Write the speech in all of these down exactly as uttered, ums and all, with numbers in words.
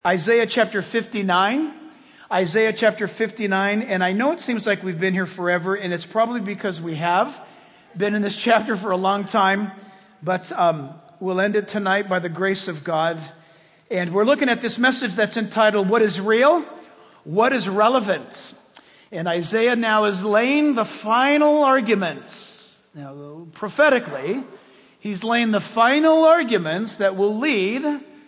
Isaiah chapter fifty-nine. Isaiah chapter fifty-nine. And I know it seems like we've been here forever, and it's probably because we have been in this chapter for a long time. But um, we'll end it tonight by the grace of God. And we're looking at this message that's entitled, What is Real? What is Relevant? And Isaiah now is laying the final arguments. Now, prophetically, he's laying the final arguments that will lead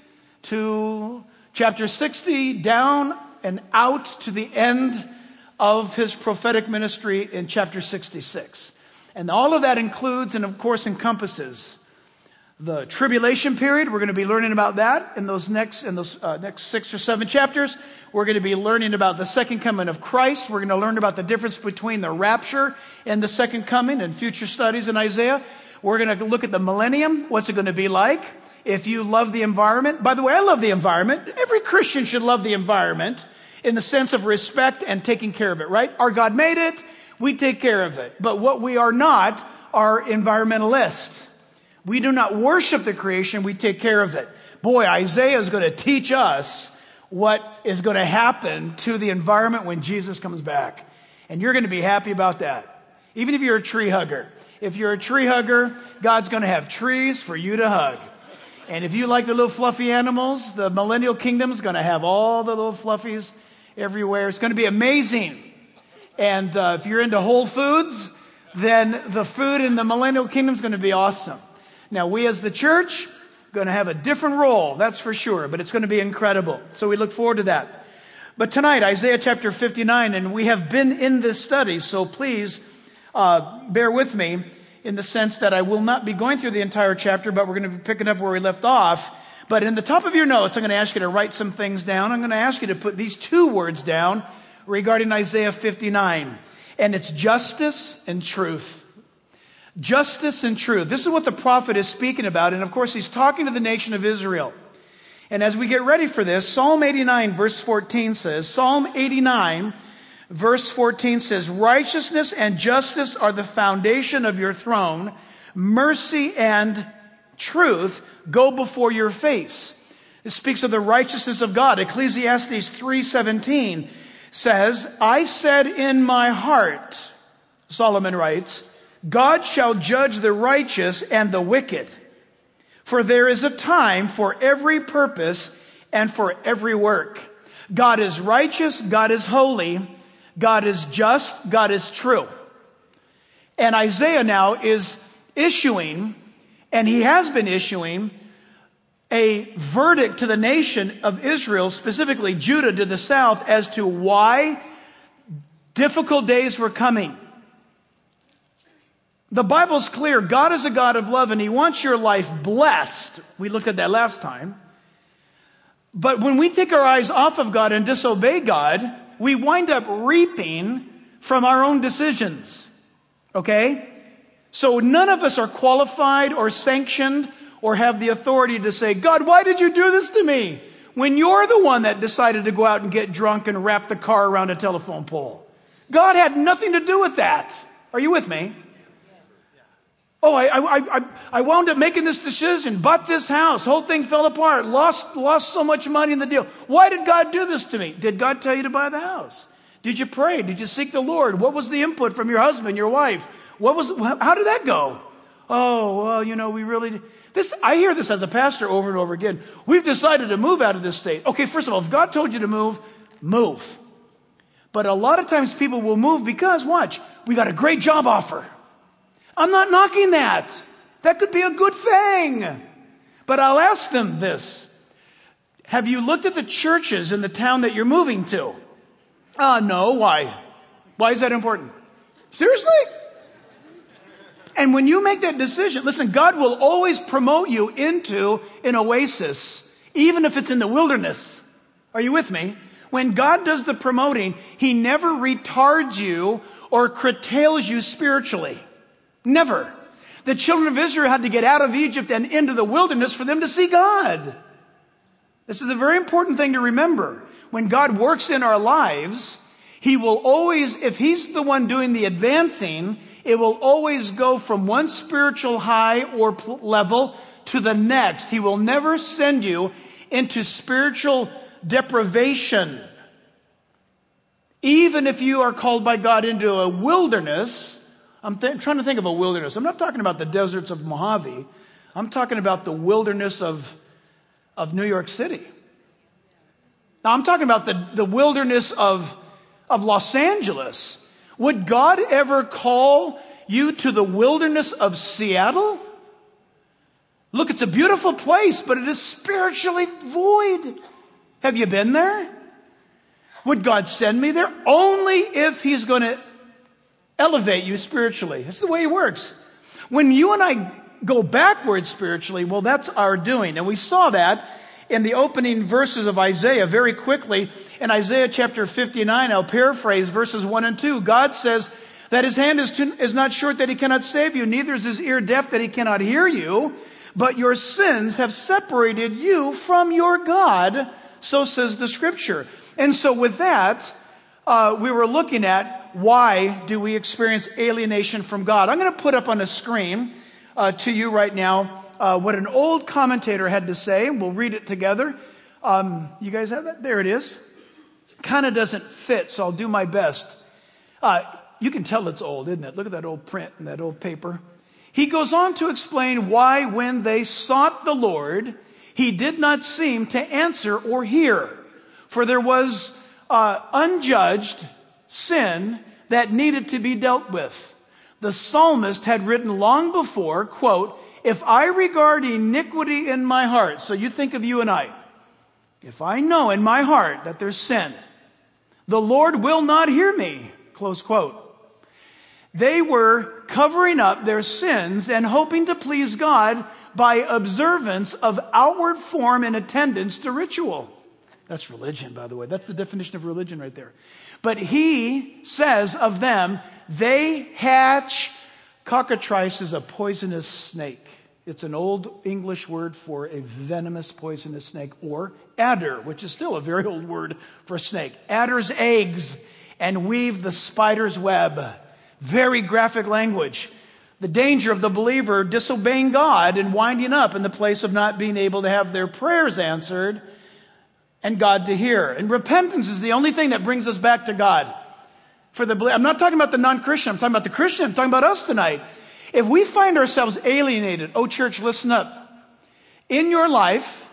to chapter sixty, down and out to the end of his prophetic ministry in chapter sixty-six. And all of that includes and, of course, encompasses the tribulation period. We're going to be learning about that in those next in those uh, next six or seven chapters. We're going to be learning about the second coming of Christ. We're going to learn about the difference between the rapture and the second coming and future studies in Isaiah. We're going to look at the millennium. What's it going to be like? If you love the environment. By the way, I love the environment. Every Christian should love the environment in the sense of respect and taking care of it, right? Our God made it. We take care of it. But what we are not are environmentalists. We do not worship the creation. We take care of it. Boy, Isaiah is going to teach us what is going to happen to the environment when Jesus comes back. And you're going to be happy about that. Even if you're a tree hugger. If you're a tree hugger, God's going to have trees for you to hug. And if you like the little fluffy animals, the millennial kingdom is going to have all the little fluffies everywhere. It's going to be amazing. And uh, if you're into Whole Foods, then the food in the millennial kingdom is going to be awesome. Now, we as the church are going to have a different role, that's for sure, but it's going to be incredible. So we look forward to that. But tonight, Isaiah chapter fifty-nine, and we have been in this study, so please uh, bear with me. In the sense that I will not be going through the entire chapter, but we're going to be picking up where we left off. But in the top of your notes, I'm going to ask you to write some things down. I'm going to ask you to put these two words down regarding Isaiah fifty-nine. And it's justice and truth. Justice and truth. This is what the prophet is speaking about. And of course, he's talking to the nation of Israel. And as we get ready for this, Psalm eighty-nine verse fourteen says, Psalm eighty-nine Verse fourteen says, righteousness and justice are the foundation of your throne. Mercy and truth go before your face. It speaks of the righteousness of God. Ecclesiastes three seventeen says, I said in my heart, Solomon writes, God shall judge the righteous and the wicked. For there is a time for every purpose and for every work. God is righteous. God is holy. God is just, God is true. And Isaiah now is issuing, and he has been issuing, a verdict to the nation of Israel, specifically Judah to the south, as to why difficult days were coming. The Bible's clear. God is a God of love, and he wants your life blessed. We looked at that last time. But when we take our eyes off of God and disobey God, we wind up reaping from our own decisions. Okay? So none of us are qualified or sanctioned or have the authority to say, God, why did you do this to me? When you're the one that decided to go out and get drunk and wrap the car around a telephone pole. God had nothing to do with that. Are you with me? Oh, I, I, I, I wound up making this decision, bought this house, whole thing fell apart, lost, lost so much money in the deal. Why did God do this to me? Did God tell you to buy the house? Did you pray? Did you seek the Lord? What was the input from your husband, your wife? What was, how did that go? Oh, well, you know, we really, this, I hear this as a pastor over and over again. We've decided to move out of this state. Okay, first of all, if God told you to move, move. But a lot of times people will move because, watch, we got a great job offer. I'm not knocking that. That could be a good thing. But I'll ask them this. Have you looked at the churches in the town that you're moving to? Uh, no. Why? Why is that important? Seriously? And when you make that decision, listen, God will always promote you into an oasis, even if it's in the wilderness. Are you with me? When God does the promoting, he never retards you or curtails you spiritually. Never. The children of Israel had to get out of Egypt and into the wilderness for them to see God. This is a very important thing to remember. When God works in our lives, he will always, if he's the one doing the advancing, it will always go from one spiritual high or level to the next. He will never send you into spiritual deprivation. Even if you are called by God into a wilderness, I'm th- trying to think of a wilderness. I'm not talking about the deserts of Mojave. I'm talking about the wilderness of, of New York City. Now, I'm talking about the, the wilderness of, of Los Angeles. Would God ever call you to the wilderness of Seattle? Look, it's a beautiful place, but it is spiritually void. Have you been there? Would God send me there? Only if He's going to elevate you spiritually. This is the way He works. When you and I go backwards spiritually, well, that's our doing. And we saw that in the opening verses of Isaiah very quickly. In Isaiah chapter fifty-nine, I'll paraphrase verses one and two. God says that His hand is, too, is not short that He cannot save you, neither is His ear deaf that He cannot hear you, but your sins have separated you from your God. So says the Scripture. And so with that, uh, we were looking at why do we experience alienation from God. I'm going to put up on a screen uh, to you right now uh, what an old commentator had to say. We'll read it together. Um, you guys have that? There it is. Kind of doesn't fit, so I'll do my best. Uh, you can tell it's old, isn't it? Look at that old print and that old paper. He goes on to explain why when they sought the Lord, He did not seem to answer or hear. For there was uh, unjudged sin that needed to be dealt with. The psalmist had written long before, quote, if I regard iniquity in my heart, so you think of you and I, if I know in my heart that there's sin, the Lord will not hear me, close quote. They were covering up their sins and hoping to please God by observance of outward form and attendance to ritual. That's religion, by the way. That's the definition of religion right there. But He says of them, they hatch. Cockatrice is a poisonous snake. It's an old English word for a venomous poisonous snake, or adder, which is still a very old word for snake. Adder's eggs and weave the spider's web. Very graphic language. The danger of the believer disobeying God and winding up in the place of not being able to have their prayers answered and God to hear. And repentance is the only thing that brings us back to God. For the, I'm not talking about the non-Christian. I'm talking about the Christian. I'm talking about us tonight. If we find ourselves alienated, oh church, listen up. In your life,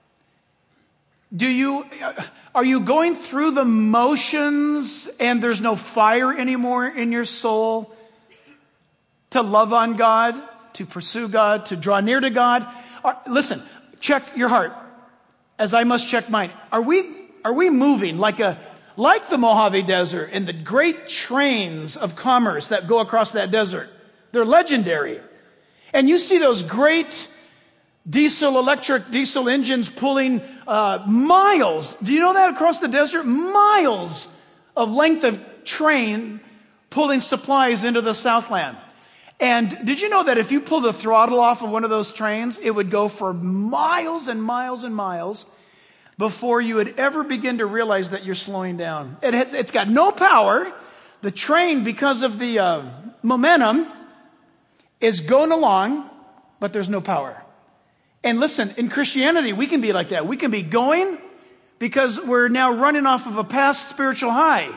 do you, are you going through the motions and there's no fire anymore in your soul to love on God, to pursue God, to draw near to God? Or, listen, check your heart as I must check mine. Are we, are we moving like a, like the Mojave Desert and the great trains of commerce that go across that desert? They're legendary. And you see those great diesel, electric diesel engines pulling uh, miles. Do you know that across the desert? Miles of length of train pulling supplies into the Southland. And did you know that if you pull the throttle off of one of those trains, it would go for miles and miles and miles before you would ever begin to realize that you're slowing down? It, it's got no power. The train, because of the uh, momentum, is going along, but there's no power. And listen, in Christianity, we can be like that. We can be going because we're now running off of a past spiritual high.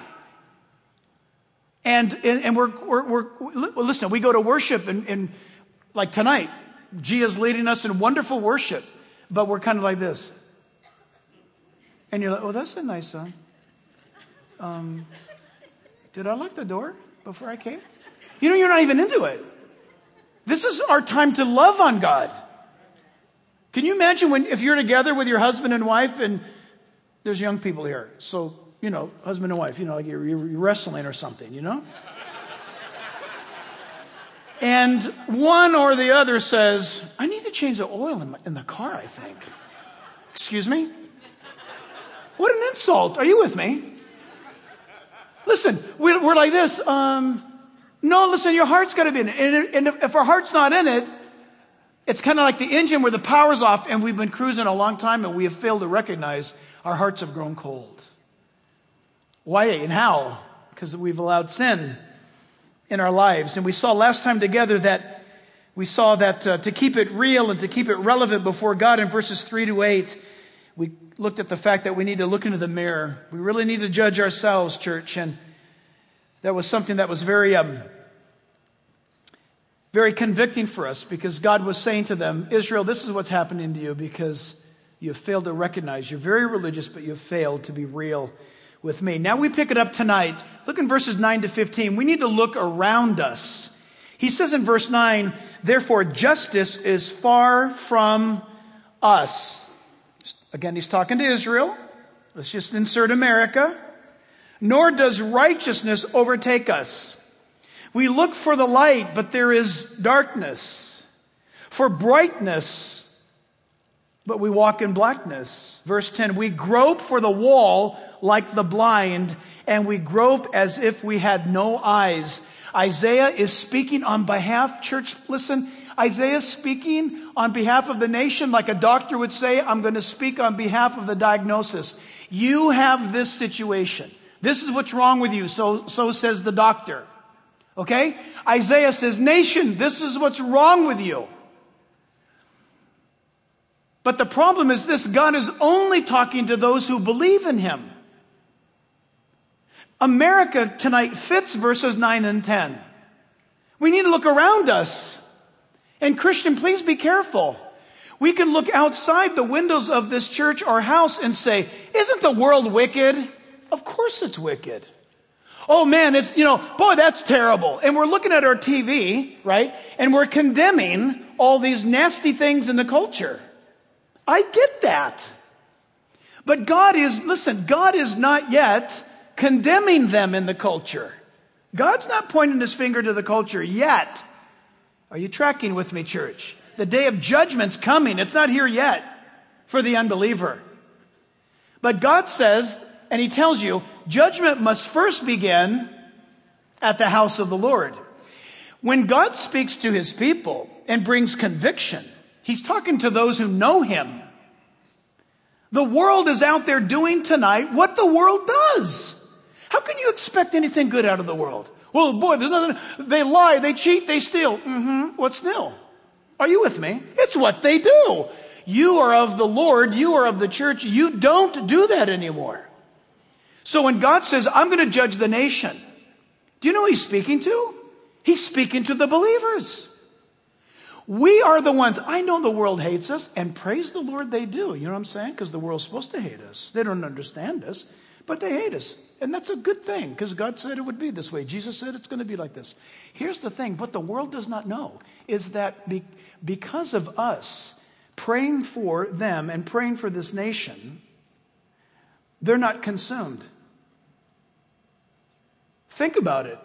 And and, and we're, we're, we're, well, listen, we go to worship and, and like tonight, Gia's leading us in wonderful worship, but we're kind of like this. And you're like, oh, that's a nice song. Um, did I lock the door before I came? You know, you're not even into it. This is our time to love on God. Can you imagine when if you're together with your husband and wife, and there's young people here, so, you know, husband and wife, you know, like you're, you're wrestling or something, you know? And one or the other says, I need to change the oil in, my, in the car, I think. Excuse me? What an insult. Are you with me? Listen, we're, we're like this. Um, no, listen, your heart's got to be in it. And, and if, if our heart's not in it, it's kind of like the engine where the power's off and we've been cruising a long time and we have failed to recognize our hearts have grown cold. Why and how? Because we've allowed sin in our lives. And we saw last time together that we saw that uh, to keep it real and to keep it relevant before God in verses three to eight, we looked at the fact that we need to look into the mirror. We really need to judge ourselves, church. And that was something that was very, um, very convicting for us, because God was saying to them, Israel, this is what's happening to you because you have failed to recognize. You're very religious, but you've failed to be real with me. Now we pick it up tonight. Look in verses nine to fifteen. We need to look around us. He says in verse nine, therefore justice is far from us. Again, he's talking to Israel. Let's just insert America. Nor does righteousness overtake us. We look for the light, but there is darkness. For brightness, but we walk in blackness. Verse ten, we grope for the wall like the blind, and we grope as if we had no eyes. Isaiah is speaking on behalf, church, listen, Isaiah is speaking on behalf of the nation like a doctor would say, I'm going to speak on behalf of the diagnosis. You have this situation. This is what's wrong with you, so, so says the doctor. Okay? Isaiah says, nation, this is what's wrong with you. But the problem is this, God is only talking to those who believe in him. America tonight fits verses nine and ten. We need to look around us. And Christian, please be careful. We can look outside the windows of this church or house and say, isn't the world wicked? Of course it's wicked. Oh man, it's, you know, boy, that's terrible. And we're looking at our T V, right? And we're condemning all these nasty things in the culture. I get that. But God is, listen, God is not yet condemning them in the culture. God's not pointing his finger to the culture yet. Are you tracking with me, church? The day of judgment's coming. It's not here yet for the unbeliever. But God says, and he tells you, judgment must first begin at the house of the Lord. When God speaks to his people and brings conviction, he's talking to those who know him. The world is out there doing tonight what the world does. How can you expect anything good out of the world? Well, boy, there's nothing. They lie, they cheat, they steal. Mm-hmm. What still? Are you with me? It's what they do. You are of the Lord. You are of the church. You don't do that anymore. So when God says, I'm going to judge the nation, do you know who he's speaking to? He's speaking to the believers. We are the ones. I know the world hates us, and praise the Lord they do. You know what I'm saying? Because the world's supposed to hate us. They don't understand us, but they hate us. And that's a good thing, because God said it would be this way. Jesus said it's going to be like this. Here's the thing. What the world does not know is that be, because of us praying for them and praying for this nation, they're not consumed. Think about it.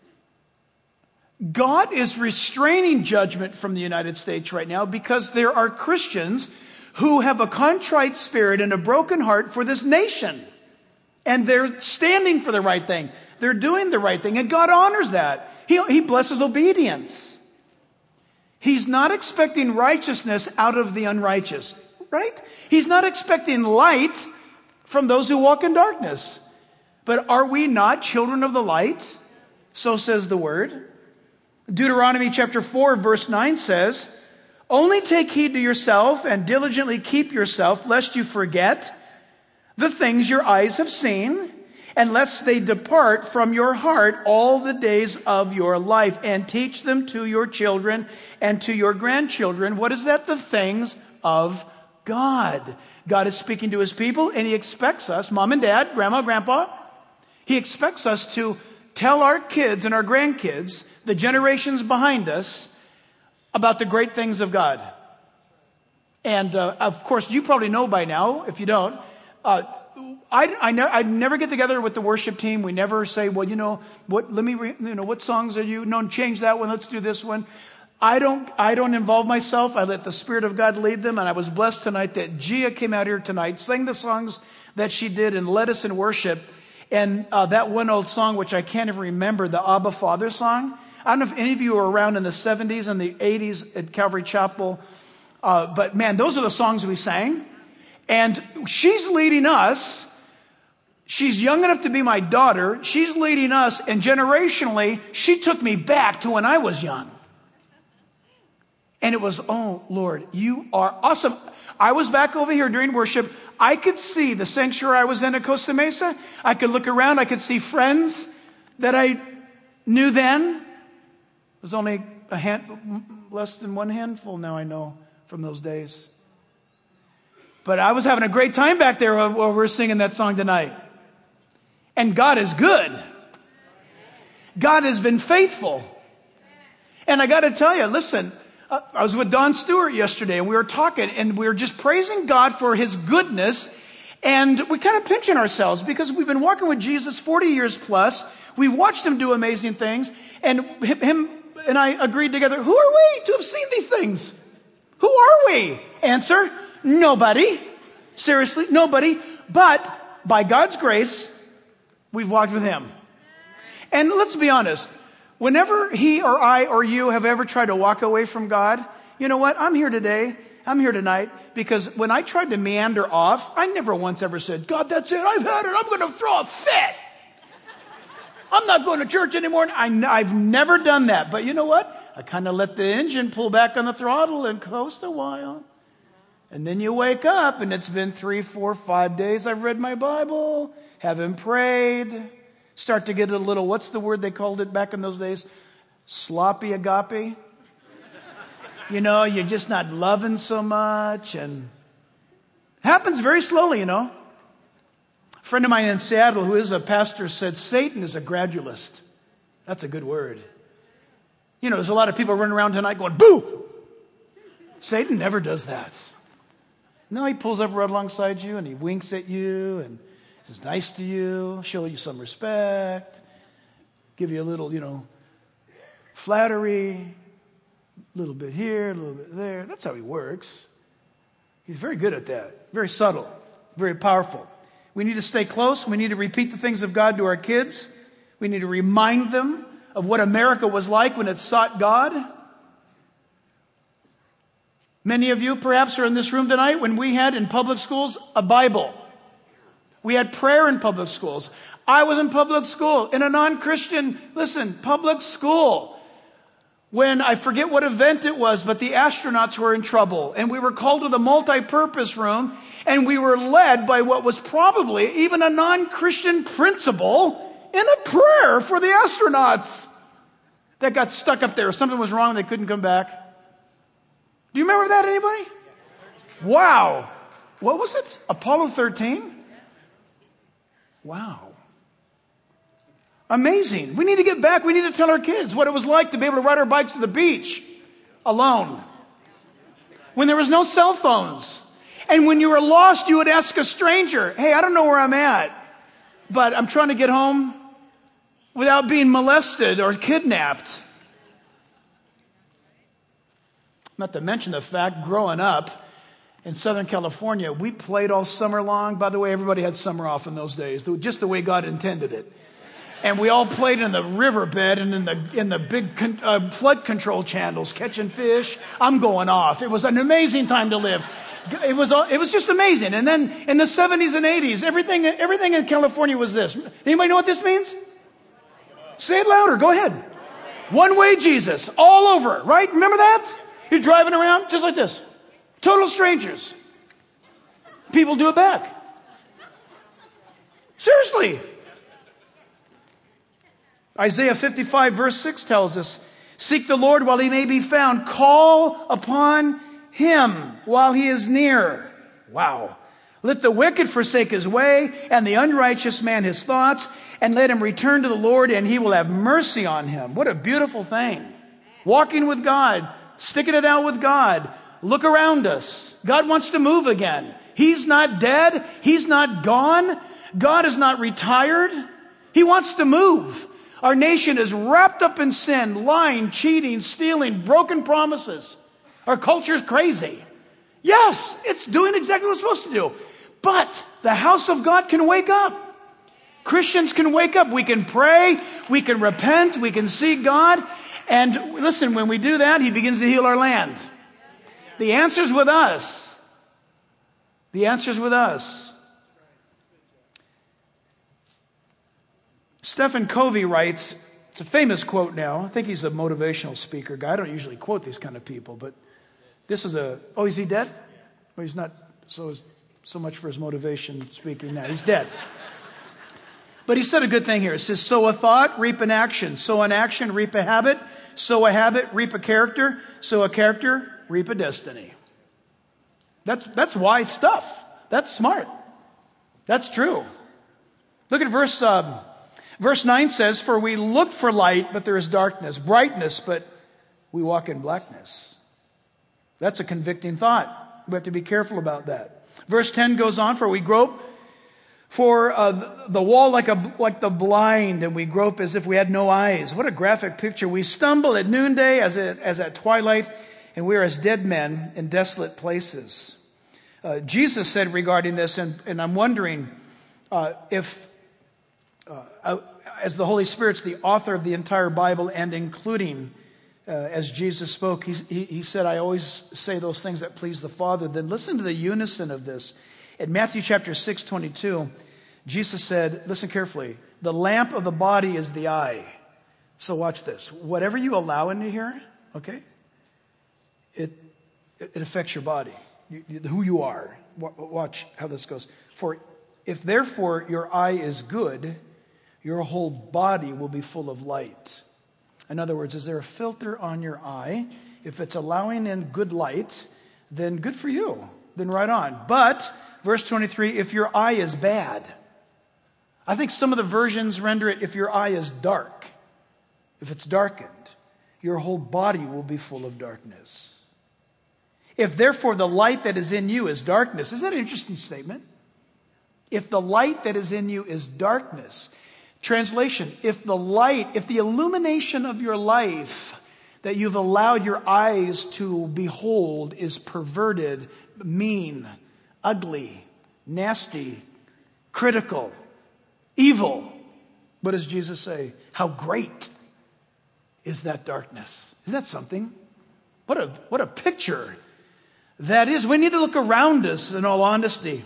God is restraining judgment from the United States right now because there are Christians who have a contrite spirit and a broken heart for this nation. And they're standing for the right thing. They're doing the right thing. And God honors that. He, he blesses obedience. He's not expecting righteousness out of the unrighteous. Right? He's not expecting light from those who walk in darkness. But are we not children of the light? So says the word. Deuteronomy chapter four verse nine says, only take heed to yourself and diligently keep yourself, lest you forget the things your eyes have seen, and lest they depart from your heart all the days of your life, and teach them to your children and to your grandchildren. What is that? The things of God. God is speaking to his people, and he expects us, mom and dad, grandma, grandpa, he expects us to tell our kids and our grandkids, the generations behind us, about the great things of God. And uh, of course, you probably know by now, if you don't, uh, I, I, ne- I never get together with the worship team. We never say, well, you know, what, let me, re- you know, what songs are you? No, change that one. Let's do this one. I don't, I don't involve myself. I let the Spirit of God lead them. And I was blessed tonight that Gia came out here tonight, sang the songs that she did, and led us in worship. And uh, that one old song, which I can't even remember, the Abba Father song. I don't know if any of you were around in the seventies and the eighties at Calvary Chapel. Uh, but man, those are the songs we sang. And she's leading us. She's young enough to be my daughter. She's leading us. And generationally, she took me back to when I was young. And it was, oh, Lord, you are awesome. I was back over here during worship. I could see the sanctuary I was in at Costa Mesa. I could look around. I could see friends that I knew then. It was only a hand, less than one handful now I know from those days. But I was having a great time back there while we were singing that song tonight. And God is good. God has been faithful. And I got to tell you, listen, I was with Don Stewart yesterday and we were talking and we were just praising God for his goodness. And we're kind of pinching ourselves because we've been walking with Jesus forty years plus. We've watched him do amazing things. And him and I agreed together, who are we to have seen these things? Who are we? Answer, nobody. Seriously, nobody. But by God's grace, we've walked with him. And let's be honest. Whenever he or I or you have ever tried to walk away from God, you know what? I'm here today. I'm here tonight because when I tried to meander off, I never once ever said, God, that's it. I've had it. I'm going to throw a fit. I'm not going to church anymore. I, I've never done that. But you know what? I kind of let the engine pull back on the throttle and coast a while. And then you wake up and it's been three, four, five days. I've read my Bible, haven't prayed. Start to get a little, what's the word they called it back in those days? Sloppy agape. You know, you're just not loving so much. And it happens very slowly, you know. A friend of mine in Seattle who is a pastor said, Satan is a gradualist. That's a good word. You know, there's a lot of people running around tonight going, boo! Satan never does that. No, he pulls up right alongside you and he winks at you and is nice to you, show you some respect, give you a little, you know, flattery, a little bit here, a little bit there. That's how he works. He's very good at that. Very subtle, very powerful. We need to stay close. We need to repeat the things of God to our kids. We need to remind them of what America was like when it sought God. Many of you perhaps are in this room tonight when we had in public schools a Bible. We had prayer in public schools. I was in public school, in a non-Christian, listen, public school. When, I forget what event it was, but the astronauts were in trouble. And we were called to the multi-purpose room. And we were led by what was probably even a non-Christian principal in a prayer for the astronauts that got stuck up there. Something was wrong, they couldn't come back. Do you remember that, anybody? Wow. What was it? Apollo thirteen? Wow. Amazing. We need to get back. We need to tell our kids what it was like to be able to ride our bikes to the beach alone. When there was no cell phones. And when you were lost, you would ask a stranger, hey, I don't know where I'm at, but I'm trying to get home without being molested or kidnapped. Not to mention the fact, growing up, in Southern California, we played all summer long. By the way, everybody had summer off in those days, just the way God intended it. And we all played in the riverbed and in the in the big con, uh, flood control channels, catching fish. I'm going off. It was an amazing time to live. It was it was just amazing. And then in the seventies and eighties, everything everything in California was this. Anybody know what this means? Say it louder. Go ahead. One way Jesus, all over, right? Remember that? You're driving around just like this. Total strangers. People do it back. Seriously. Isaiah fifty-five verse six tells us, seek the Lord while he may be found. Call upon him while he is near. Wow. Let the wicked forsake his way and the unrighteous man his thoughts, and let him return to the Lord and he will have mercy on him. What a beautiful thing. Walking with God, sticking it out with God. Look around us. God wants to move again. He's not dead. He's not gone. God is not retired. He wants to move. Our nation is wrapped up in sin, lying, cheating, stealing, broken promises. Our culture is crazy. Yes, it's doing exactly what it's supposed to do. But the house of God can wake up. Christians can wake up. We can pray. We can repent. We can seek God. And listen, when we do that, he begins to heal our land. The answer's with us. The answer's with us. Stephen Covey writes, it's a famous quote now. I think he's a motivational speaker guy. I don't usually quote these kind of people, but this is a, oh, is he dead? Oh, he's not, so is So much for his motivation speaking that. He's dead. But he said a good thing here. It says, sow a thought, reap an action. Sow an action, reap a habit. Sow a habit, reap a character. Sow a character, reap a destiny. That's, that's wise stuff. That's smart. That's true. Look at verse, um, verse nine says, for we look for light, but there is darkness. Brightness, but we walk in blackness. That's a convicting thought. We have to be careful about that. Verse ten goes on, for we grope for uh, the wall like a like the blind, and we grope as if we had no eyes. What a graphic picture. We stumble at noonday as at, as at twilight, and we are as dead men in desolate places. Uh, Jesus said regarding this, and, and I'm wondering uh, if, uh, as the Holy Spirit's the author of the entire Bible, and including uh, as Jesus spoke, he, he, he said, I always say those things that please the Father. Then listen to the unison of this. In Matthew chapter six, twenty-two, Jesus said, listen carefully, the lamp of the body is the eye. So watch this. Whatever you allow into here, okay, it it affects your body, you, you, who you are. Watch how this goes. For if therefore your eye is good, your whole body will be full of light. In other words, is there a filter on your eye? If it's allowing in good light, then good for you. Then right on. But verse twenty-three, if your eye is bad. I think some of the versions render it, if your eye is dark. If it's darkened, your whole body will be full of darkness. If therefore the light that is in you is darkness. Isn't that an interesting statement? If the light that is in you is darkness. Translation, if the light, if the illumination of your life that you've allowed your eyes to behold is perverted, mean, ugly, nasty, critical, evil. What does Jesus say? How great is that darkness? Isn't that something? What a, what a picture that is. We need to look around us in all honesty.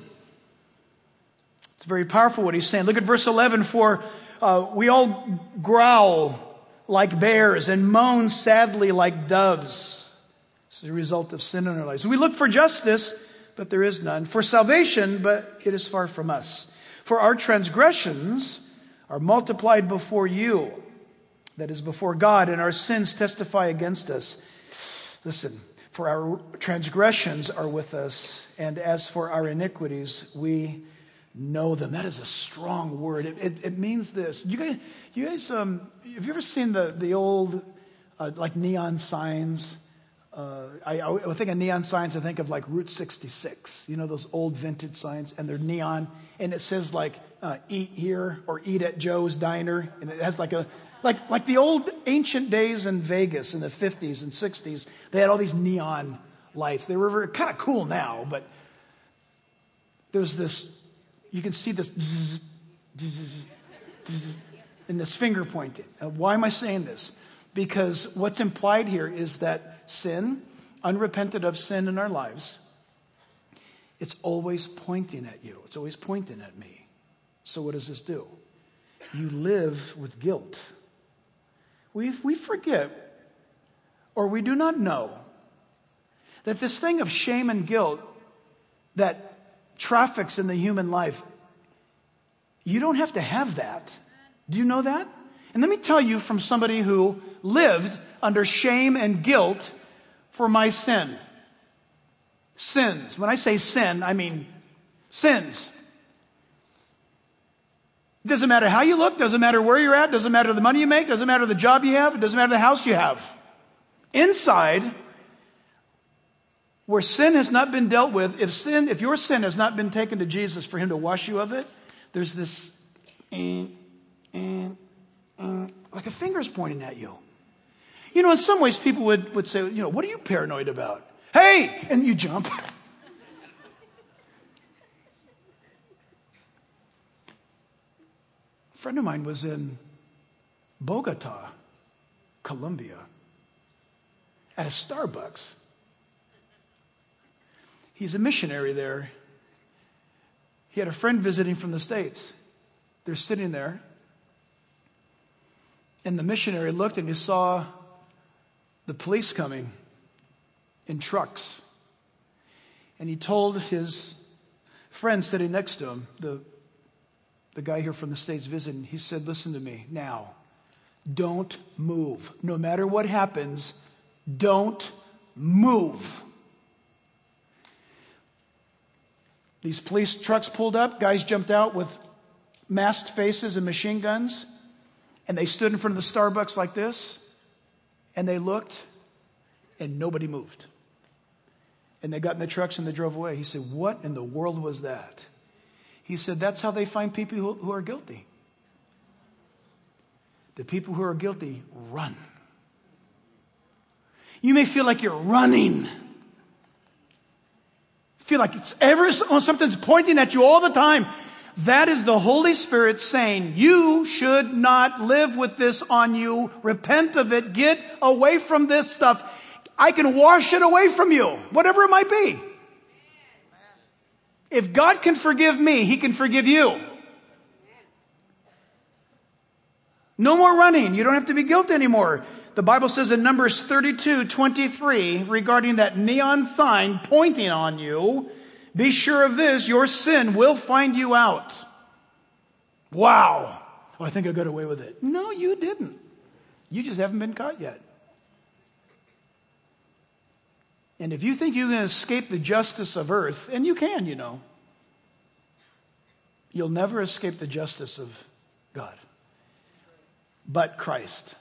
It's very powerful what he's saying. Look at verse eleven. For uh, we all growl like bears and moan sadly like doves. This is a result of sin in our lives. We look for justice, but there is none. For salvation, but it is far from us. For our transgressions are multiplied before you, that is before God, and our sins testify against us. Listen, for our transgressions are with us, and as for our iniquities, we know them. That is a strong word. It, it, it means this. You guys, you guys, um, have you ever seen the the old uh, like neon signs? Uh, I, I think of neon signs. I think of like Route sixty-six. You know those old vintage signs, and they're neon, and it says like uh, "Eat here" or "Eat at Joe's Diner," and it has like a like like the old ancient days in Vegas in the fifties and sixties. They had all these neon lights. They were kind of cool now, but there's this. You can see this in this finger pointing. Uh, why am I saying this? Because what's implied here is that sin, unrepented of sin in our lives, it's always pointing at you. It's always pointing at me. So what does this do? You live with guilt. We, we forget, or we do not know, that this thing of shame and guilt that traffics in the human life, you don't have to have that. Do you know that? And let me tell you from somebody who lived under shame and guilt for my sin. Sins. When I say sin, I mean sins. It doesn't matter how you look, doesn't matter where you're at, doesn't matter the money you make, doesn't matter the job you have, it doesn't matter the house you have. Inside, where sin has not been dealt with, if sin, if your sin has not been taken to Jesus for him to wash you of it, there's this eh, eh, eh, like a finger's pointing at you. You know, in some ways people would, would say, you know, what are you paranoid about? Hey! And you jump. A friend of mine was in Bogota, Colombia, at a Starbucks. He's a missionary there. He had a friend visiting from the States. They're sitting there. And the missionary looked and he saw the police coming in trucks. And he told his friend sitting next to him, the, the guy here from the States visiting, he said, listen to me now. Don't move. No matter what happens, don't move. These police trucks pulled up. Guys jumped out with masked faces and machine guns. And they stood in front of the Starbucks like this. And they looked. And nobody moved. And they got in the trucks and they drove away. He said, what in the world was that? He said, that's how they find people who, who are guilty. The people who are guilty run. You may feel like you're running. Feel like it's ever something's pointing at you all the time. That is the Holy Spirit saying, you should not live with this on you. Repent of it. Get away from this stuff. I can wash it away from you, whatever it might be. If God can forgive me, He can forgive you. No more running. You don't have to be guilty anymore. The Bible says in Numbers thirty-two twenty-three, regarding that neon sign pointing on you, be sure of this, your sin will find you out. Wow. Oh, I think I got away with it. No, you didn't. You just haven't been caught yet. And if you think you can escape the justice of earth, and you can, you know, you'll never escape the justice of God. But Christ.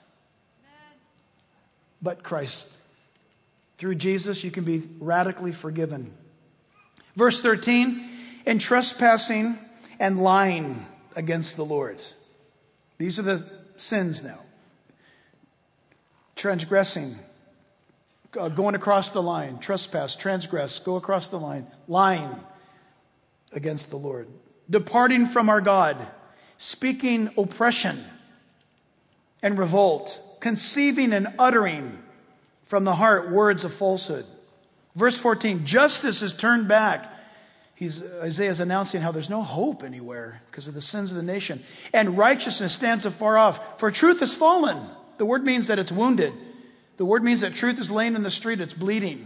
But Christ. Through Jesus, you can be radically forgiven. Verse thirteen, in trespassing and lying against the Lord. These are the sins now. Transgressing, uh, going across the line, trespass, transgress, go across the line, lying against the Lord. Departing from our God, speaking oppression and revolt, conceiving and uttering from the heart words of falsehood. Verse fourteen, justice is turned back. He's, Isaiah's announcing how there's no hope anywhere because of the sins of the nation. And righteousness stands afar off, for truth has fallen. The word means that it's wounded. The word means that truth is laying in the street, it's bleeding.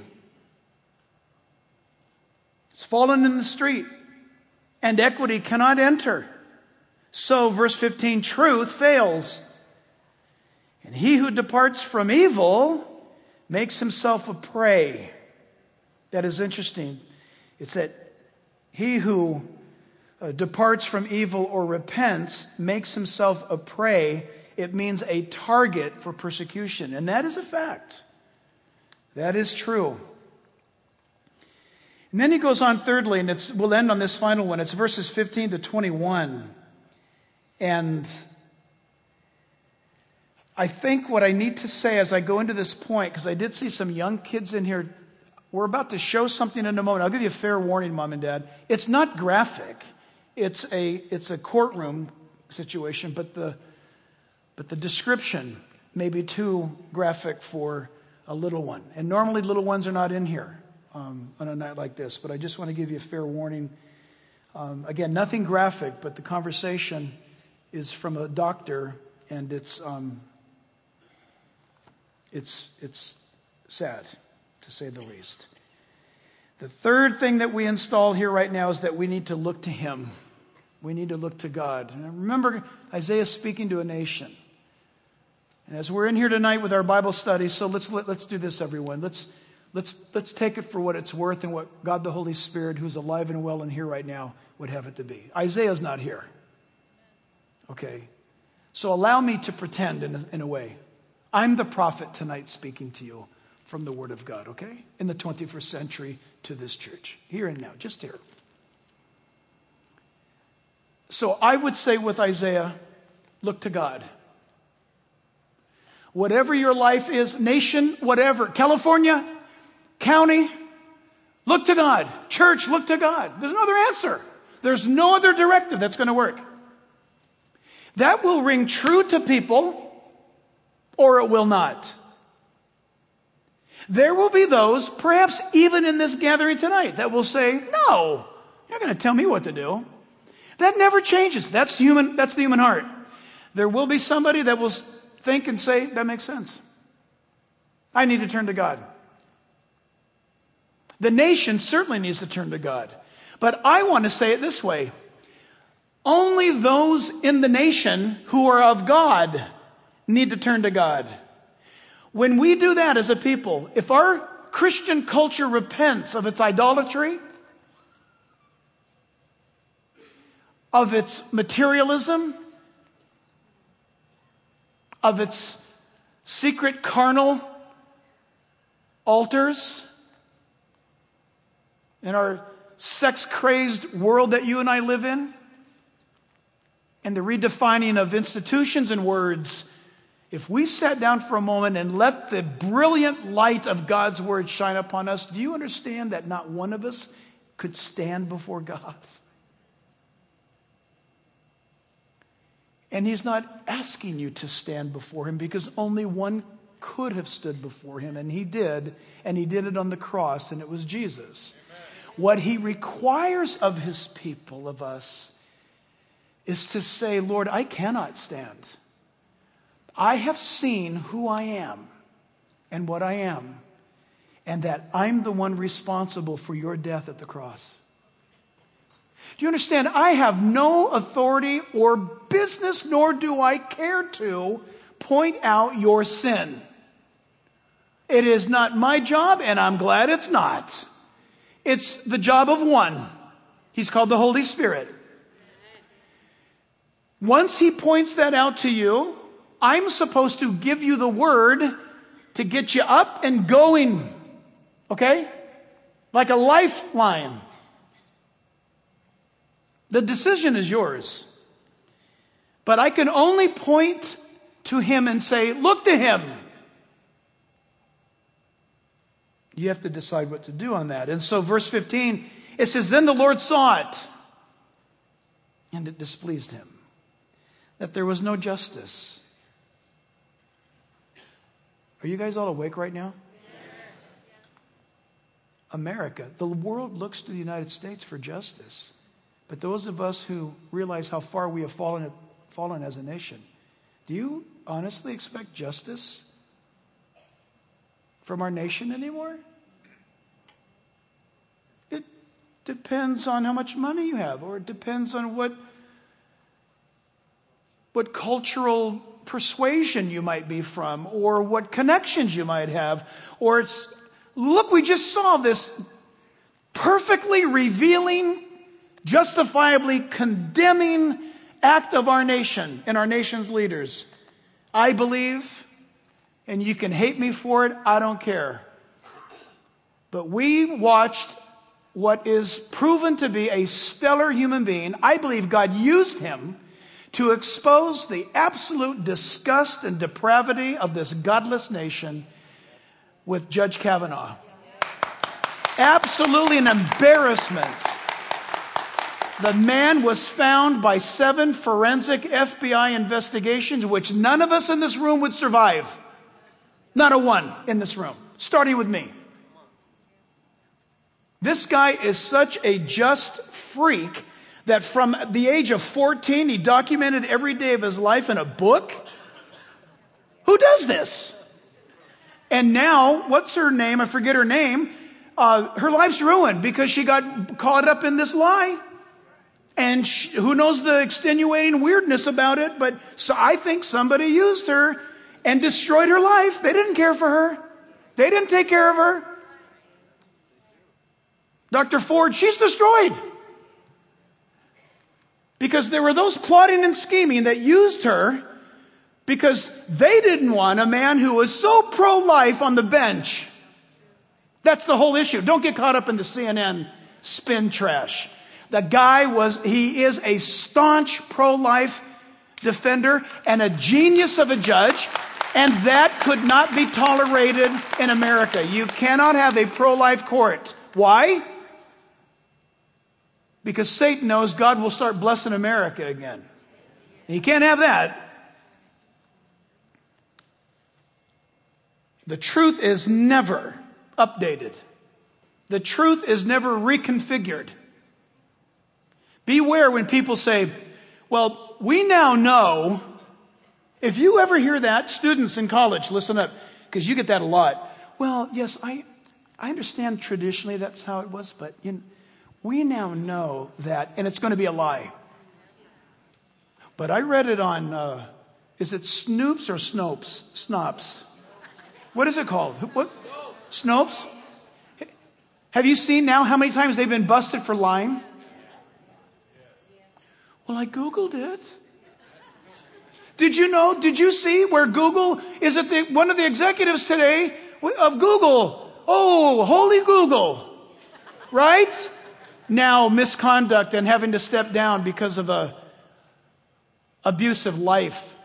It's fallen in the street, and equity cannot enter. So, verse fifteen, truth fails. And he who departs from evil makes himself a prey. That is interesting. It's that he who uh, departs from evil or repents makes himself a prey. It means a target for persecution. And that is a fact. That is true. And then he goes on thirdly, and it's, we'll end on this final one. It's verses fifteen to twenty-one. And I think what I need to say as I go into this point, because I did see some young kids in here, we're about to show something in a moment. I'll give you a fair warning, Mom and Dad. It's not graphic. It's a it's a courtroom situation, but the but the description may be too graphic for a little one. And normally little ones are not in here um, on a night like this, but I just want to give you a fair warning. Um, again, nothing graphic, but the conversation is from a doctor, and it's um, it's it's sad, to say the least. The third thing that we install here right now is that we need to look to Him. We need to look to God. And remember, Isaiah speaking to a nation. And as we're in here tonight with our Bible study, so let's let, let's do this, everyone. Let's let's let's take it for what it's worth and what God the Holy Spirit, who's alive and well and here right now, would have it to be. Isaiah's not here. Okay, so allow me to pretend in a, in a way. I'm the prophet tonight speaking to you from the Word of God, okay? In the twenty-first century to this church. Here and now, just here. So I would say with Isaiah, look to God. Whatever your life is, nation, whatever, California, county, look to God. Church, look to God. There's no other answer. There's no other directive that's going to work. That will ring true to people, or it will not. There will be those, perhaps even in this gathering tonight, that will say, no, you're not going to tell me what to do. That never changes. That's human. That's the human heart. There will be somebody that will think and say, that makes sense. I need to turn to God. The nation certainly needs to turn to God. But I want to say it this way. Only those in the nation who are of God need to turn to God. When we do that as a people, if our Christian culture repents of its idolatry, of its materialism, of its secret carnal altars, in our sex-crazed world that you and I live in, and the redefining of institutions and words, if we sat down for a moment and let the brilliant light of God's word shine upon us, do you understand that not one of us could stand before God? And he's not asking you to stand before him, because only one could have stood before him, and he did, and he did it on the cross, and it was Jesus. Amen. What he requires of his people, of us, is to say, Lord, I cannot stand. I have seen who I am and what I am, and that I'm the one responsible for your death at the cross. Do you understand? I have no authority or business, nor do I care to point out your sin. It is not my job, and I'm glad it's not. It's the job of one. He's called the Holy Spirit. Once he points that out to you, I'm supposed to give you the word to get you up and going. Okay? Like a lifeline. The decision is yours. But I can only point to him and say, look to him. You have to decide what to do on that. And so verse fifteen, it says, then the Lord saw it, and it displeased him, that there was no justice. Are you guys all awake right now? Yes. America, the world looks to the United States for justice. But those of us who realize how far we have fallen, fallen as a nation, do you honestly expect justice from our nation anymore? It depends on how much money you have, or it depends on what, what cultural persuasion you might be from, or what connections you might have. Or it's, look, we just saw this perfectly revealing, justifiably condemning act of our nation and our nation's leaders. I believe, and you can hate me for it, I don't care. But we watched what is proven to be a stellar human being. I believe God used him to expose the absolute disgust and depravity of this godless nation with Judge Kavanaugh. Absolutely an embarrassment. The man was found by seven forensic F B I investigations, which none of us in this room would survive. Not a one in this room, starting with me. This guy is such a just freak that from the age of fourteen, he documented every day of his life in a book. Who does this? And now, what's her name? I forget her name. Uh, her life's ruined because she got caught up in this lie. And she, who knows the extenuating weirdness about it, but so I think somebody used her and destroyed her life. They didn't care for her. They didn't take care of her. Doctor Ford, she's destroyed. Because there were those plotting and scheming that used her because they didn't want a man who was so pro-life on the bench. That's the whole issue. Don't get caught up in the C N N spin trash. The guy was, he is a staunch pro-life defender and a genius of a judge, and that could not be tolerated in America. You cannot have a pro-life court. Why? Because Satan knows God will start blessing America again. He can't have that. The truth is never updated. The truth is never reconfigured. Beware when people say, well, we now know. If you ever hear that, students in college, listen up, because you get that a lot. Well, yes, I, I understand traditionally that's how it was, but you know, We now know that, and it's going to be a lie. But I read it on, uh, is it Snoops or Snopes? Snops. What is it called? What? Snopes? Have you seen now how many times they've been busted for lying? Well, I Googled it. Did you know, did you see where Google, is it the, one of the executives today of Google? Oh, holy Google. Right? Now misconduct and having to step down because of a abusive life.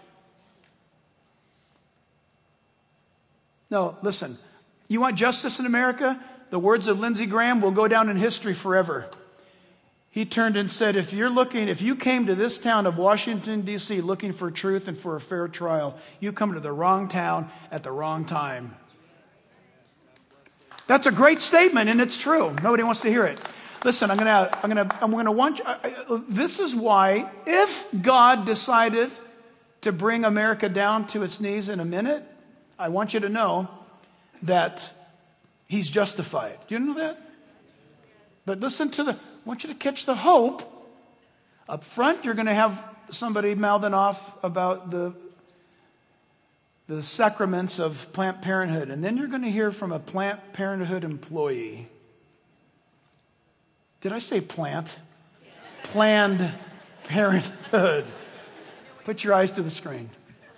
No, listen. You want justice in America? The words of Lindsey Graham will go down in history forever. He turned and said, if you're looking, if you came to this town of Washington, D C looking for truth and for a fair trial, you come to the wrong town at the wrong time. That's a great statement, and it's true. Nobody wants to hear it. Listen, I'm gonna, I'm gonna, I'm gonna want you, I, I, this is why, if God decided to bring America down to its knees in a minute, I want you to know that He's justified. Do you know that? But listen to the, I want you to catch the hope. Up front, you're going to have somebody mouthing off about the, the sacraments of Planned Parenthood. And then you're going to hear from a Planned Parenthood employee. Did I say plant? Planned Parenthood. Put your eyes to the screen.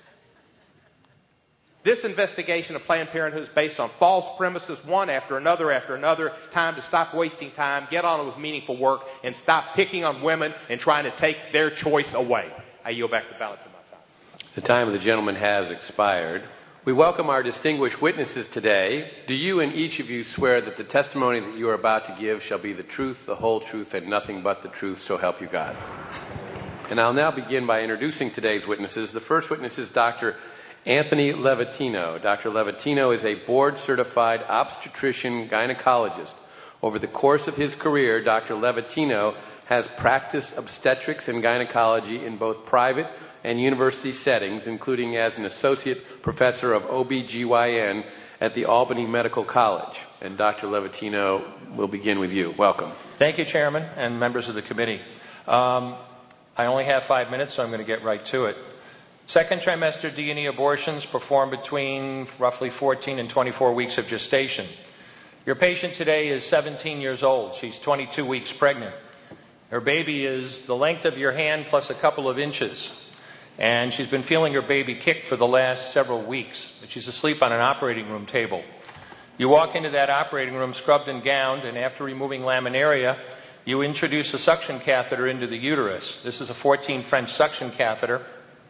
This investigation of Planned Parenthood is based on false premises, one after another after another. It's time to stop wasting time, get on with meaningful work, and stop picking on women and trying to take their choice away. I yield back the balance of my time. The time of the gentleman has expired. We welcome our distinguished witnesses today. Do you and each of you swear that the testimony that you are about to give shall be the truth, the whole truth, and nothing but the truth, so help you God? And I'll now begin by introducing today's witnesses. The first witness is Doctor Anthony Levatino. Doctor Levatino is a board-certified obstetrician gynecologist. Over the course of his career, Doctor Levatino has practiced obstetrics and gynecology in both private and university settings, including as an associate professor of O B G Y N at the Albany Medical College. And Doctor Levatino, we'll begin with you. Welcome. Thank you, Chairman and members of the committee. Um, I only have five minutes, so I'm going to get right to it. Second trimester D and E abortions performed between roughly fourteen and twenty-four weeks of gestation. Your patient today is seventeen years old. She's twenty-two weeks pregnant. Her baby is the length of your hand plus a couple of inches. And she's been feeling her baby kick for the last several weeks. She's asleep on an operating room table. You walk into that operating room scrubbed and gowned, and after removing laminaria, you introduce a suction catheter into the uterus. This is a fourteen French suction catheter.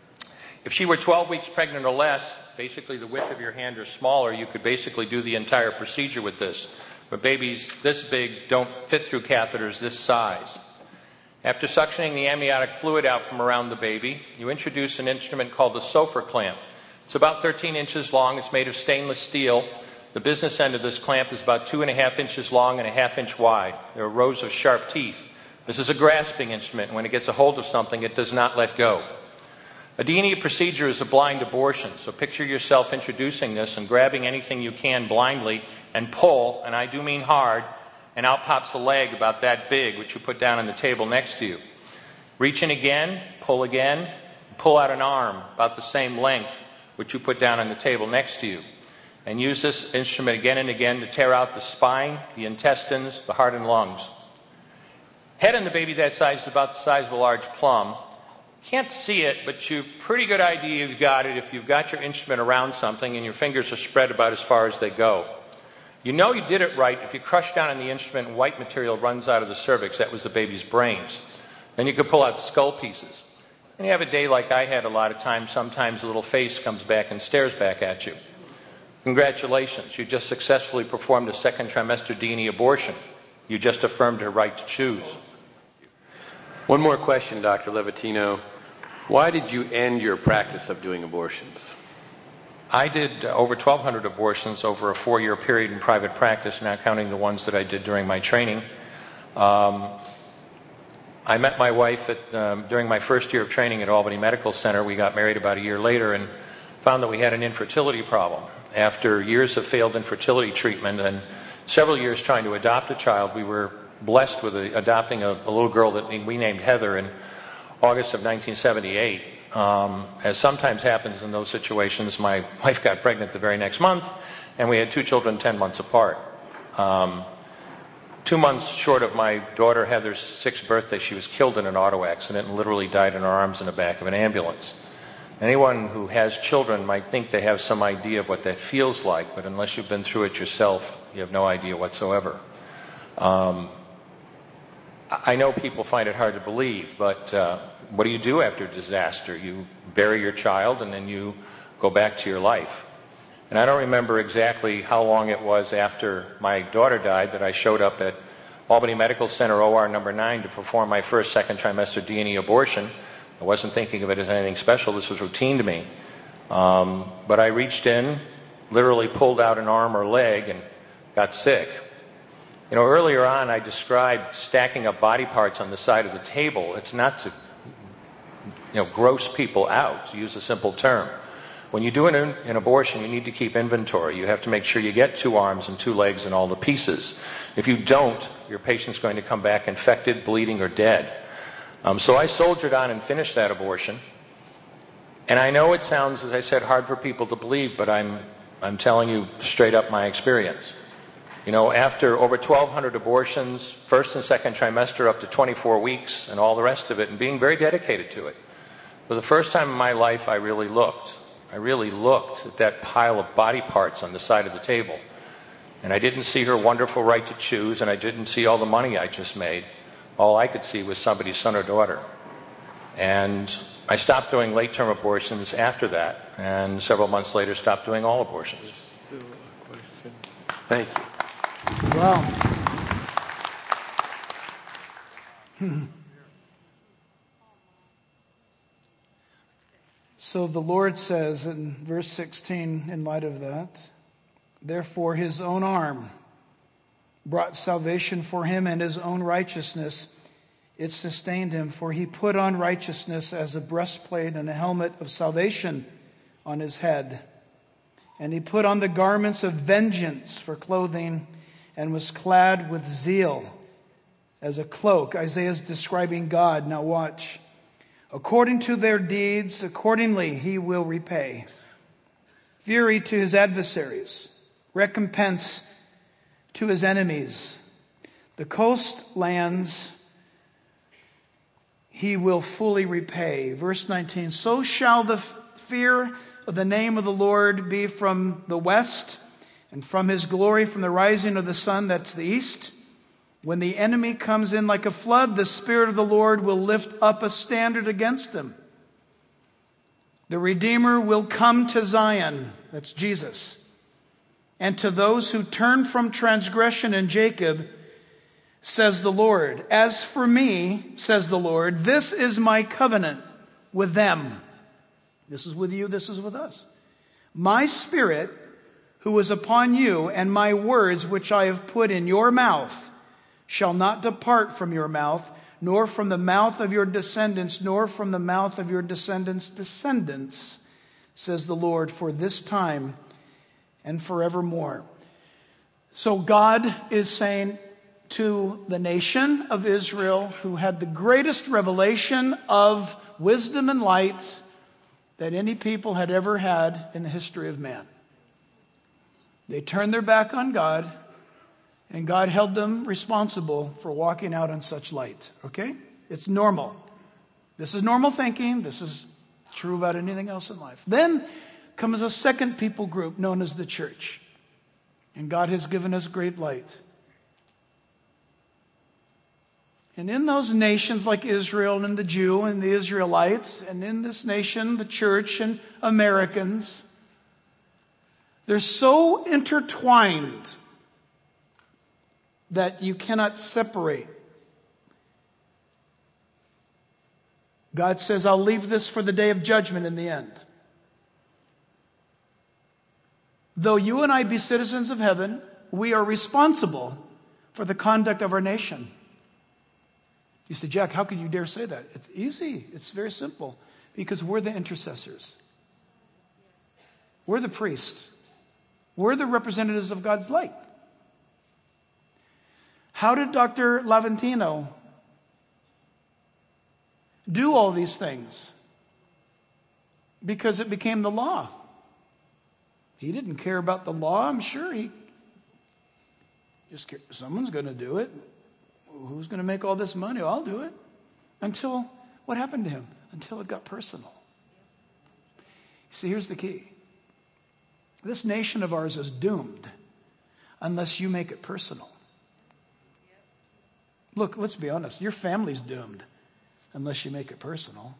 If she were twelve weeks pregnant or less, basically the width of your hand or smaller, you could basically do the entire procedure with this. But babies this big don't fit through catheters this size. After suctioning the amniotic fluid out from around the baby, you introduce an instrument called the Sofer clamp. It's about thirteen inches long. It's made of stainless steel. The business end of this clamp is about two and a half inches long and a half inch wide. There are rows of sharp teeth. This is a grasping instrument. When it gets a hold of something, it does not let go. A D and E procedure is a blind abortion, so picture yourself introducing this and grabbing anything you can blindly and pull, and I do mean hard, and out pops a leg about that big, which you put down on the table next to you. Reach in again, pull again, pull out an arm about the same length, which you put down on the table next to you. And use this instrument again and again to tear out the spine, the intestines, the heart and lungs. Head on the baby that size is about the size of a large plum. Can't see it, but you've pretty good idea you've got it if you've got your instrument around something and your fingers are spread about as far as they go. You know you did it right if you crush down on the instrument and white material runs out of the cervix. That was the baby's brains. Then you could pull out skull pieces. And you have a day like I had a lot of times. Sometimes a little face comes back and stares back at you. Congratulations. You just successfully performed a second trimester D and E abortion. You just affirmed her right to choose. One more question, Doctor Levatino. Why did you end your practice of doing abortions? I did over twelve hundred abortions over a four-year period in private practice, not counting the ones that I did during my training. Um, I met my wife at, um, during my first year of training at Albany Medical Center. We got married about a year later and found that we had an infertility problem. After years of failed infertility treatment and several years trying to adopt a child, we were blessed with a, adopting a, a little girl that we named Heather in August of nineteen seventy-eight. Um, as sometimes happens in those situations, my wife got pregnant the very next month, and we had two children ten months apart. Um, two months short of my daughter Heather's sixth birthday, she was killed in an auto accident and literally died in her arms in the back of an ambulance. Anyone who has children might think they have some idea of what that feels like, but unless you've been through it yourself, you have no idea whatsoever. Um, I know people find it hard to believe, but uh, what do you do after disaster? You bury your child and then you go back to your life. And I don't remember exactly how long it was after my daughter died that I showed up at Albany Medical Center O R number nine to perform my first second trimester D and E abortion. I wasn't thinking of it as anything special. This was routine to me. Um, but I reached in, literally pulled out an arm or leg, and got sick. You know, earlier on I described stacking up body parts on the side of the table. It's not to, you know, gross people out, to use a simple term. When you do an, an abortion, you need to keep inventory. You have to make sure you get two arms and two legs and all the pieces. If you don't, your patient's going to come back infected, bleeding, or dead. Um, so I soldiered on and finished that abortion. And I know it sounds, as I said, hard for people to believe, but I'm, I'm telling you straight up my experience. You know, after over twelve hundred abortions, first and second trimester up to twenty-four weeks and all the rest of it, and being very dedicated to it, for the first time in my life I really looked. I really looked at that pile of body parts on the side of the table. And I didn't see her wonderful right to choose, and I didn't see all the money I just made. All I could see was somebody's son or daughter. And I stopped doing late-term abortions after that, and several months later stopped doing all abortions. Thank you. Wow. Hmm. So the Lord says in verse sixteen, in light of that, therefore his own arm brought salvation for him, and his own righteousness, it sustained him. For he put on righteousness as a breastplate and a helmet of salvation on his head. And he put on the garments of vengeance for clothing, and was clad with zeal as a cloak. Isaiah is describing God. Now watch. According to their deeds, accordingly he will repay. Fury to his adversaries, recompense to his enemies. The coastlands he will fully repay. Verse nineteen, so shall the fear of the name of the Lord be from the west, and from his glory from the rising of the sun, that's the east. When the enemy comes in like a flood, the Spirit of the Lord will lift up a standard against him. The Redeemer will come to Zion, that's Jesus. And to those who turn from transgression in Jacob, says the Lord. As for me, says the Lord, this is my covenant with them. This is with you, this is with us. My Spirit, who is upon you, and my words which I have put in your mouth, shall not depart from your mouth, nor from the mouth of your descendants, nor from the mouth of your descendants' descendants, says the Lord, for this time and forevermore. So God is saying to the nation of Israel, who had the greatest revelation of wisdom and light that any people had ever had in the history of man. They turned their back on God, and God held them responsible for walking out on such light. Okay? It's normal. This is normal thinking. This is true about anything else in life. Then comes a second people group known as the church. And God has given us great light. And in those nations like Israel and the Jew and the Israelites, and in this nation, the church and Americans, they're so intertwined that you cannot separate. God says, I'll leave this for the day of judgment in the end. Though you and I be citizens of heaven, we are responsible for the conduct of our nation. You say, Jack, how can you dare say that? It's easy. It's very simple. Because we're the intercessors. We're the priests. We're the representatives of God's light. How did Doctor Laventino do all these things? Because it became the law. He didn't care about the law, I'm sure. He just cared, someone's going to do it. Who's going to make all this money? I'll do it. Until, what happened to him? Until it got personal. See, here's the key. This nation of ours is doomed unless you make it personal. Look, let's be honest. Your family's doomed unless you make it personal.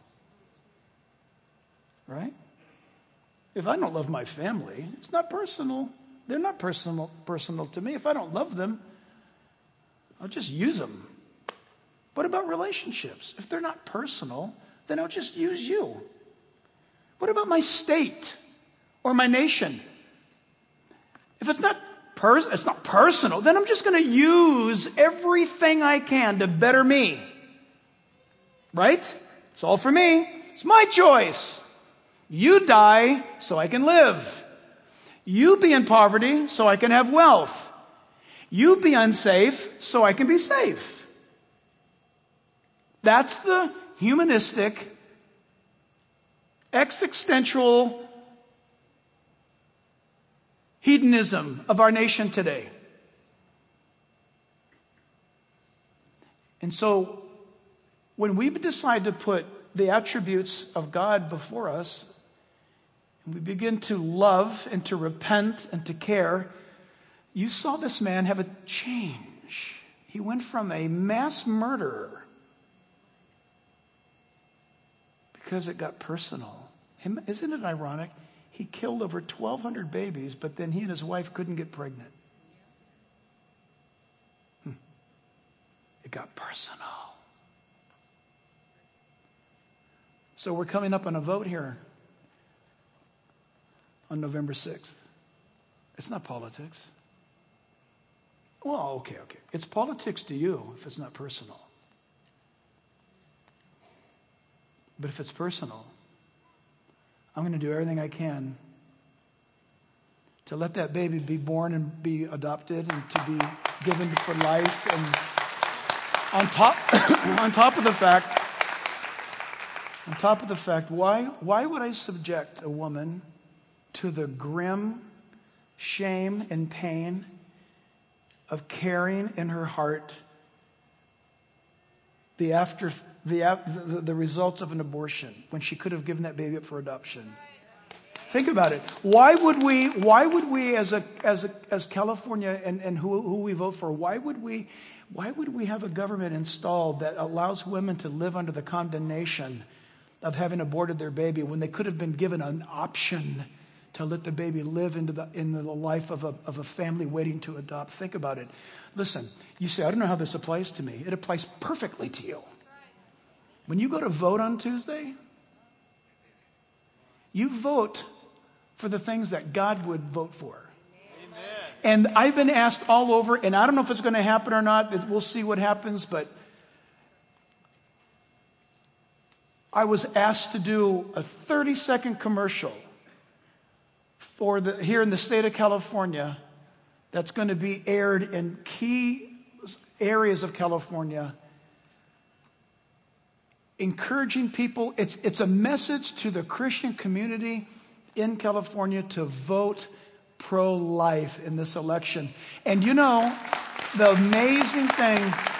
Right? If I don't love my family, it's not personal. They're not personal personal to me. If I don't love them, I'll just use them. What about relationships? If they're not personal, then I'll just use you. What about my state or my nation? If it's not pers- it's not personal, then I'm just going to use everything I can to better me. Right? It's all for me. It's my choice. You die so I can live. You be in poverty so I can have wealth. You be unsafe so I can be safe. That's the humanistic, existential hedonism of our nation today. And so, when we decide to put the attributes of God before us, and we begin to love and to repent and to care, you saw this man have a change. He went from a mass murderer, because it got personal. Him, isn't it ironic? He killed over twelve hundred babies, but then he and his wife couldn't get pregnant. Hmm. It got personal. So we're coming up on a vote here on November sixth. It's not politics. Well, okay, okay. It's politics to you if it's not personal. But if it's personal, I'm going to do everything I can to let that baby be born and be adopted and to be given for life. And on top, on top of the fact, on top of the fact, why, why would I subject a woman to the grim shame and pain of carrying in her heart the after the, the the results of an abortion when she could have given that baby up for adoption? Think about it. Why would we? Why would we, as a as a as California and, and who who we vote for? Why would we? Why would we have a government installed that allows women to live under the condemnation of having aborted their baby when they could have been given an option to let the baby live into the into the life of a of a family waiting to adopt? Think about it. Listen, you say, I don't know how this applies to me. It applies perfectly to you. When you go to vote on Tuesday, you vote for the things that God would vote for. Amen. And I've been asked all over, and I don't know if it's going to happen or not. We'll see what happens, but I was asked to do a thirty-second commercial for the here in the state of California that's going to be aired in key areas of California, encouraging people. It's, it's a message to the Christian community in California to vote pro-life in this election. And you know, the amazing thing,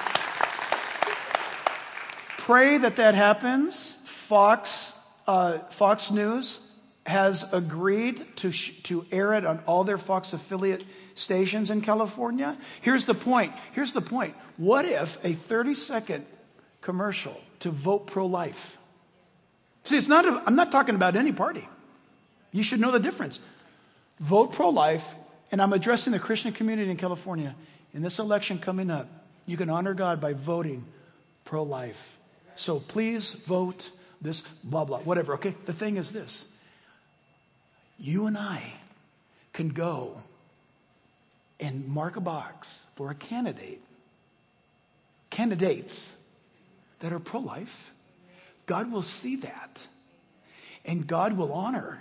pray that that happens. Fox, uh, Fox News has agreed to sh- to air it on all their Fox affiliate stations in California. Here's the point. Here's the point. What if a thirty-second commercial to vote pro-life? See, it's not. A, I'm not talking about any party. You should know the difference. Vote pro-life, and I'm addressing the Christian community in California. In this election coming up, you can honor God by voting pro-life. So please vote this, blah, blah, whatever, okay? The thing is this. You and I can go and mark a box for a candidate, candidates that are pro-life. God will see that, and God will honor.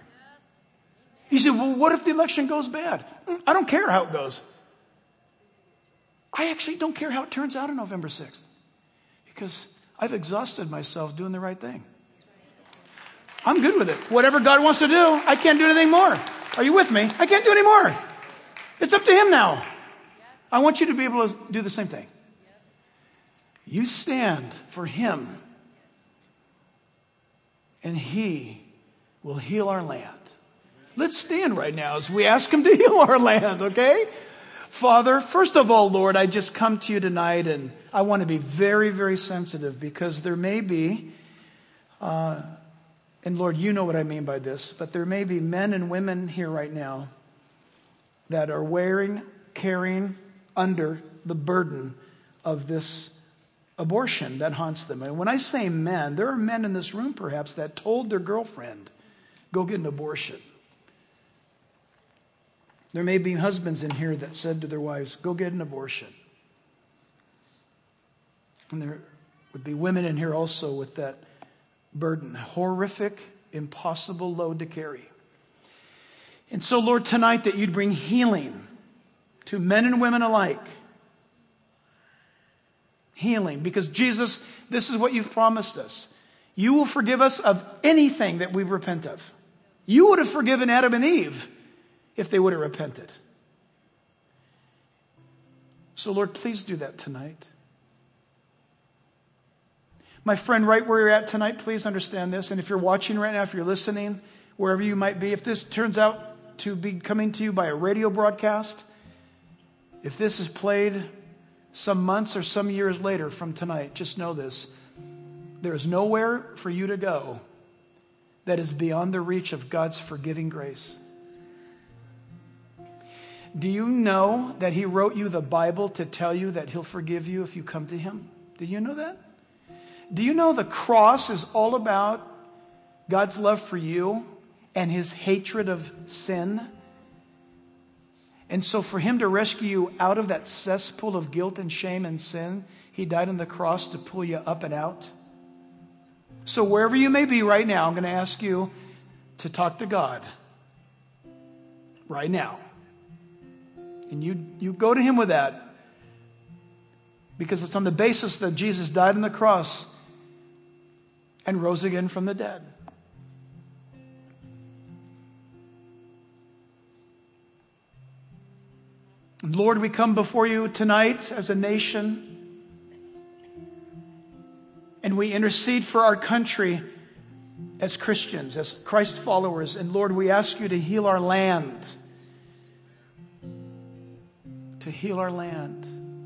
You say, well, what if the election goes bad? I don't care how it goes. I actually don't care how it turns out on November sixth because I've exhausted myself doing the right thing. I'm good with it. Whatever God wants to do, I can't do anything more. Are you with me? I can't do any more. It's up to him now. I want you to be able to do the same thing. You stand for him, and he will heal our land. Let's stand right now as we ask him to heal our land, okay? Father, first of all, Lord, I just come to you tonight, and I want to be very, very sensitive because there may be, uh, and Lord, you know what I mean by this, but there may be men and women here right now that are wearing, carrying under the burden of this abortion that haunts them. And when I say men, there are men in this room perhaps that told their girlfriend, go get an abortion. There may be husbands in here that said to their wives, go get an abortion. And there would be women in here also with that burden, horrific, impossible load to carry. And so, Lord, tonight that you'd bring healing to men and women alike. Healing, because Jesus, this is what you've promised us. You will forgive us of anything that we repent of. You would have forgiven Adam and Eve if they would have repented. So, Lord, please do that tonight. My friend, right where you're at tonight, please understand this. And if you're watching right now, if you're listening, wherever you might be, if this turns out to be coming to you by a radio broadcast, if this is played some months or some years later from tonight, just know this. There is nowhere for you to go that is beyond the reach of God's forgiving grace. Do you know that he wrote you the Bible to tell you that he'll forgive you if you come to him? Do you know that? Do you know the cross is all about God's love for you and his hatred of sin? And so for him to rescue you out of that cesspool of guilt and shame and sin, he died on the cross to pull you up and out. So wherever you may be right now, I'm going to ask you to talk to God right now. And you, you go to him with that because it's on the basis that Jesus died on the cross and rose again from the dead. Lord, we come before you tonight as a nation, and we intercede for our country as Christians, as Christ followers. And Lord, we ask you to heal our land. To heal our land.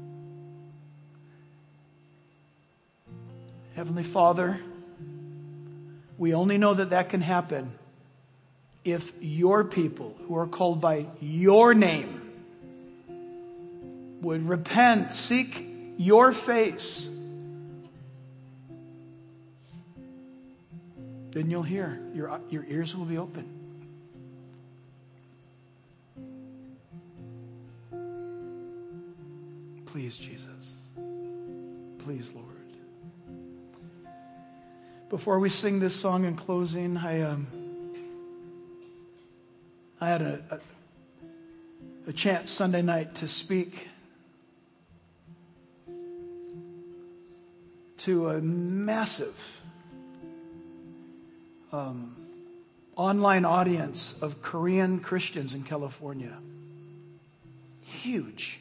Heavenly Father, we only know that that can happen if your people who are called by your name would repent, seek your face. Then you'll hear. Your, your ears will be open. Please, Jesus. Please, Lord. Before we sing this song in closing, I um, I had a, a, a chance Sunday night to speak to a massive um, online audience of Korean Christians in California. Huge.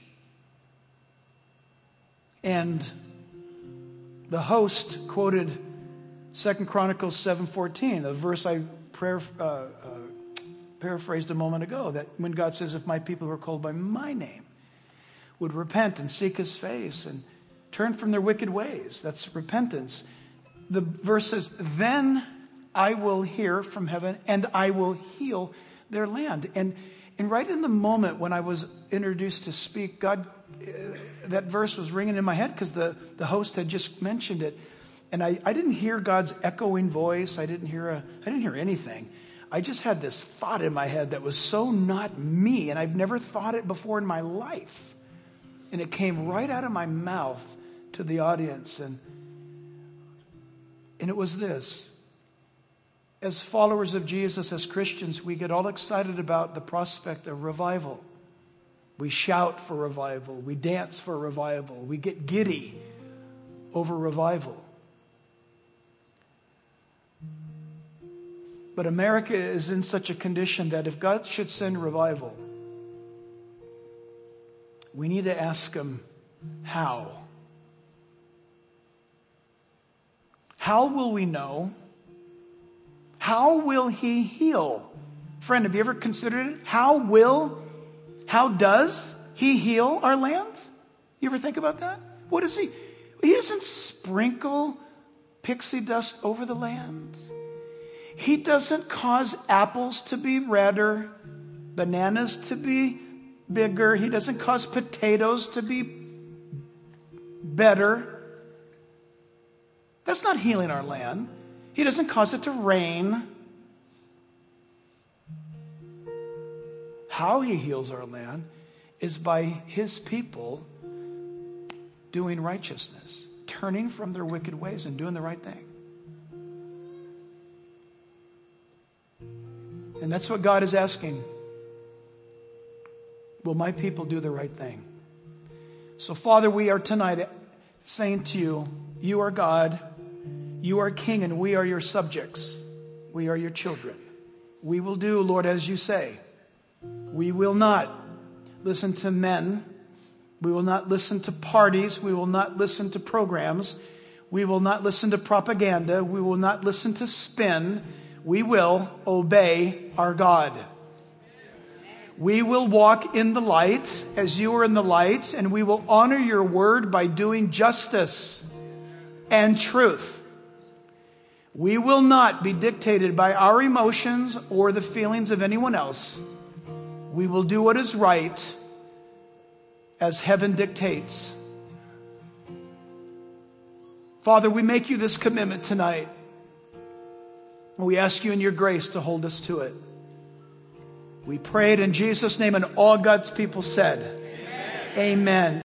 And the host quoted Second Chronicles seven fourteen, a verse I prayer, uh, uh, paraphrased a moment ago, that when God says, if my people who are called by my name would repent and seek his face and turn from their wicked ways, that's repentance. The verse says, then I will hear from heaven and I will heal their land. And, and right in the moment when I was introduced to speak, God, uh, that verse was ringing in my head because the, the host had just mentioned it. And I, I didn't hear God's echoing voice. I didn't hear a, I didn't hear anything. I just had this thought in my head that was so not me. And I've never thought it before in my life. And it came right out of my mouth to the audience. And, and it was this. As followers of Jesus, as Christians, we get all excited about the prospect of revival. We shout for revival. We dance for revival. We get giddy over revival. But America is in such a condition that if God should send revival, we need to ask Him, how? How will we know? How will He heal? Friend, have you ever considered it? How will, how does He heal our land? You ever think about that? What does He? He doesn't sprinkle pixie dust over the land. He doesn't cause apples to be redder, bananas to be bigger. He doesn't cause potatoes to be better. That's not healing our land. He doesn't cause it to rain. How He heals our land is by His people doing righteousness, turning from their wicked ways and doing the right thing. And that's what God is asking. Will my people do the right thing? So, Father, we are tonight saying to you, you are God, you are King, and we are your subjects. We are your children. We will do, Lord, as you say. We will not listen to men. We will not listen to parties. We will not listen to programs. We will not listen to propaganda. We will not listen to spin. We will obey our God. We will walk in the light as you are in the light, and we will honor your word by doing justice and truth. We will not be dictated by our emotions or the feelings of anyone else. We will do what is right as heaven dictates. Father, we make you this commitment tonight. We ask you in your grace to hold us to it. We pray it in Jesus' name, and all God's people said, Amen. Amen.